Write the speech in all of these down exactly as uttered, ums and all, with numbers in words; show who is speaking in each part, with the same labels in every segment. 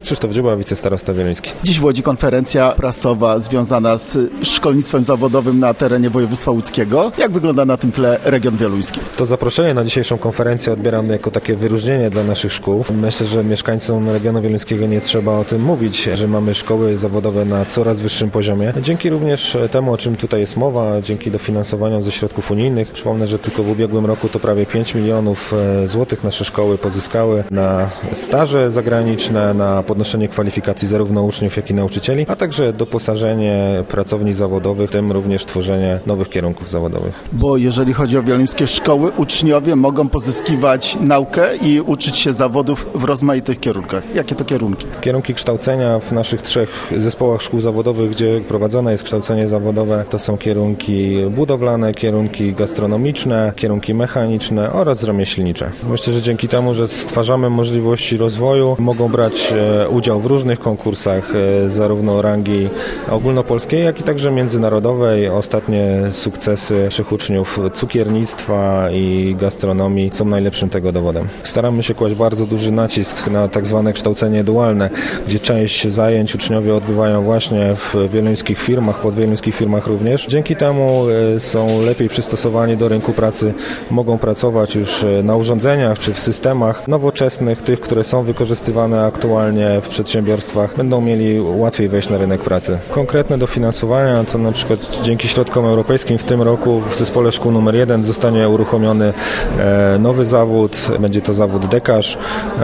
Speaker 1: Krzysztof Dziuba, wicestarosta wieluński.
Speaker 2: Dziś w Łodzi konferencja prasowa związana z szkolnictwem zawodowym na terenie województwa łódzkiego. Jak wygląda na tym tle region wieluński?
Speaker 1: To zaproszenie na dzisiejszą konferencję odbieram jako takie wyróżnienie dla naszych szkół. Myślę, że mieszkańcom regionu wieluńskiego nie trzeba o tym mówić, że mamy szkoły zawodowe na coraz wyższym poziomie. Dzięki również temu, o czym tutaj jest mowa, dzięki dofinansowaniom ze środków unijnych. Przypomnę, że tylko w ubiegłym roku to prawie pięć milionów złotych nasze szkoły pozyskały na staże zagraniczne, na podnoszenie kwalifikacji zarówno uczniów, jak i nauczycieli, a także doposażenie pracowni zawodowych, w tym również tworzenie nowych kierunków zawodowych.
Speaker 2: Bo jeżeli chodzi o wieluńskie szkoły, uczniowie mogą pozyskiwać naukę i uczyć się zawodów w rozmaitych kierunkach. Jakie to kierunki?
Speaker 1: Kierunki kształcenia w naszych trzech zespołach szkół zawodowych, gdzie prowadzone jest kształcenie zawodowe, to są kierunki budowlane, kierunki gastronomiczne, kierunki mechaniczne oraz rzemieślnicze. Myślę, że dzięki temu, że stwarzamy możliwości rozwoju, mogą brać udział w różnych konkursach, zarówno rangi ogólnopolskiej, jak i także międzynarodowej. Ostatnie sukcesy naszych uczniów cukiernictwa i gastronomii są najlepszym tego dowodem. Staramy się kłaść bardzo duży nacisk na tak zwane kształcenie dualne, gdzie część zajęć uczniowie odbywają właśnie w wieluńskich firmach, podwieluńskich firmach również. Dzięki temu są lepiej przystosowani do rynku pracy, mogą pracować już na urządzeniach czy w systemach nowoczesnych, tych, które są wykorzystywane aktualnie w przedsiębiorstwach, będą mieli łatwiej wejść na rynek pracy. Konkretne dofinansowania to na przykład dzięki środkom europejskim w tym roku w zespole szkół numer jeden zostanie uruchomiony nowy zawód, będzie to zawód dekarz,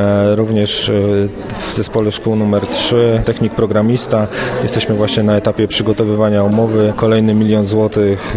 Speaker 1: również w zespole szkół numer trzy technik programista. Jesteśmy właśnie na etapie przygotowywania umowy. Kolejny milion złotych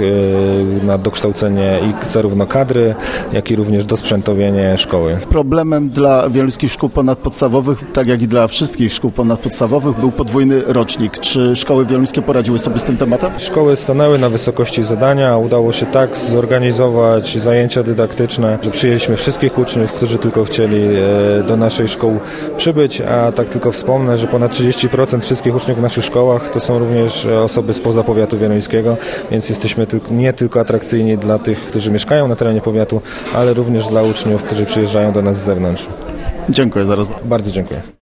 Speaker 1: na dokształcenie i zarówno kadry, jak i również dosprzętowienie szkoły.
Speaker 2: Problemem dla wieluńskich szkół ponadpodstawowych, tak jak i dla wszystkich szkół ponadpodstawowych, był podwójny rocznik. Czy szkoły wieluńskie poradziły sobie z tym tematem?
Speaker 1: Szkoły stanęły na wysokości zadania. Udało się tak zorganizować zajęcia dydaktyczne, że przyjęliśmy wszystkich uczniów, którzy tylko chcieli do naszej szkoły przybyć, a tak tylko wspomnę, że ponad trzydzieści procent wszystkich uczniów w naszych szkołach to są również osoby spoza powiatu wieluńskiego, więc jesteśmy nie tylko atrakcyjni dla tych, którzy mieszkają na terenie powiatu, ale również dla uczniów, którzy przyjeżdżają do nas z zewnątrz.
Speaker 2: Dziękuję za rozmowę.
Speaker 1: Bardzo dziękuję.